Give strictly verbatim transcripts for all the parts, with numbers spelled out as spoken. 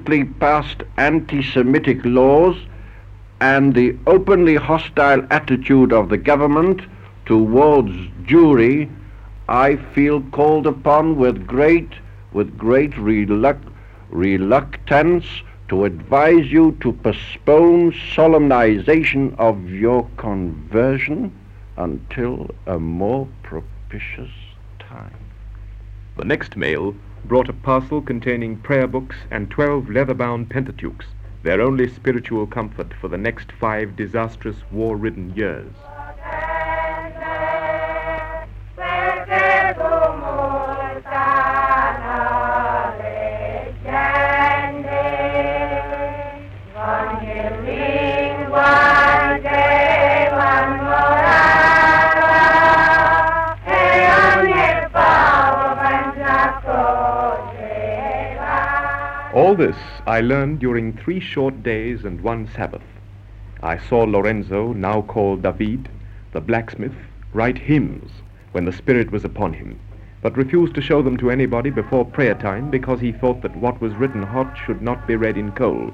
recently passed anti-Semitic laws and the openly hostile attitude of the government towards Jewry, I feel called upon with great, with great reluct reluctance to advise you to postpone solemnization of your conversion until a more propitious time. The next mail brought a parcel containing prayer books and twelve leather-bound Pentateuchs, their only spiritual comfort for the next five disastrous war-ridden years. All this I learned during three short days and one Sabbath. I saw Lorenzo, now called David, the blacksmith, write hymns when the Spirit was upon him, but refused to show them to anybody before prayer time because he thought that what was written hot should not be read in cold.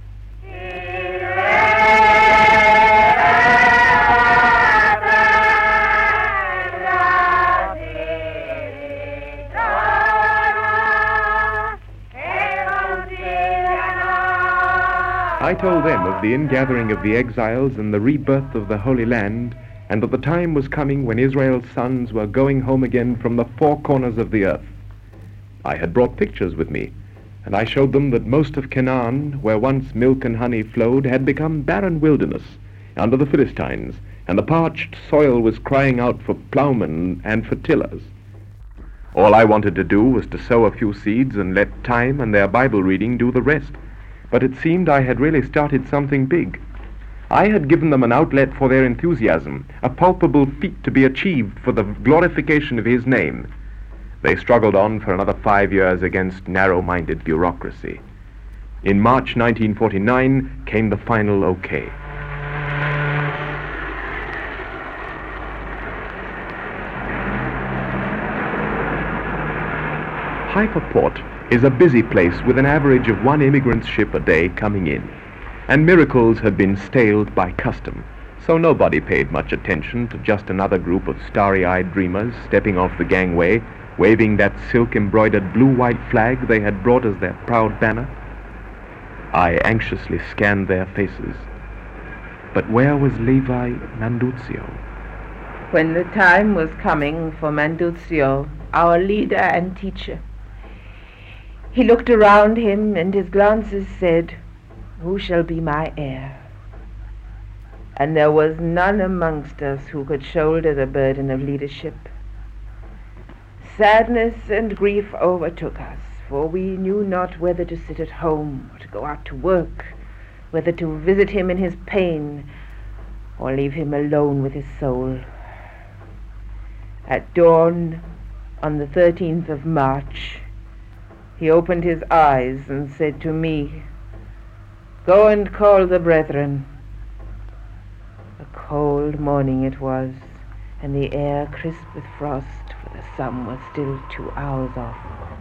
I told them of the ingathering of the exiles and the rebirth of the Holy Land, and that the time was coming when Israel's sons were going home again from the four corners of the earth. I had brought pictures with me, and I showed them that most of Canaan, where once milk and honey flowed, had become barren wilderness under the Philistines, and the parched soil was crying out for plowmen and for tillers. All I wanted to do was to sow a few seeds and let time and their Bible reading do the rest. But it seemed I had really started something big. I had given them an outlet for their enthusiasm, a palpable feat to be achieved for the glorification of His name. They struggled on for another five years against narrow-minded bureaucracy. In March nineteen forty-nine came the final okay. Haifa Port is a busy place with an average of one immigrant ship a day coming in, and miracles had been staled by custom, so nobody paid much attention to just another group of starry-eyed dreamers stepping off the gangway, waving that silk-embroidered blue-white flag they had brought as their proud banner. I anxiously scanned their faces, but where was Levi Manduzio? When the time was coming for Manduzio, our leader and teacher, he looked around him, and his glances said, "Who shall be my heir?" And there was none amongst us who could shoulder the burden of leadership. Sadness and grief overtook us, for we knew not whether to sit at home or to go out to work, whether to visit him in his pain or leave him alone with his soul. At dawn on the thirteenth of March, he opened his eyes and said to me, "Go and call the brethren." A cold morning it was, and the air crisp with frost, for the sun was still two hours off.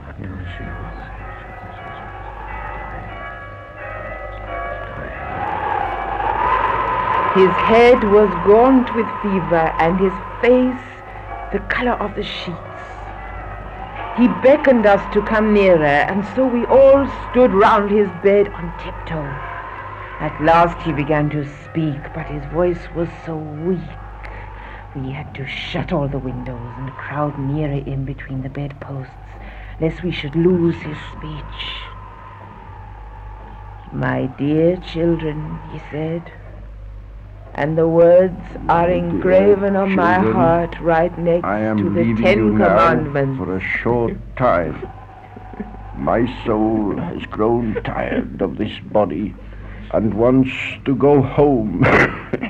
His head was gaunt with fever, and his face the color of the sheets. He beckoned us to come nearer, and so we all stood round his bed on tiptoe. At last he began to speak, but his voice was so weak we had to shut all the windows and crowd nearer in between the bedposts, lest we should lose his speech. "My dear children," he said, and the words are engraven on my heart right next to the Ten Commandments. For a short time. My soul has grown tired of this body and wants to go home.